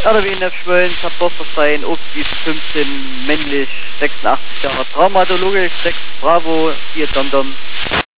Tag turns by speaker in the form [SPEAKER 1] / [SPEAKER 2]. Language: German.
[SPEAKER 1] RWNF Schwölln, Tapferstein, Obstwies 15, männlich, 86 Jahre, Traumatologe, 6 Bravo, 4 Domdom.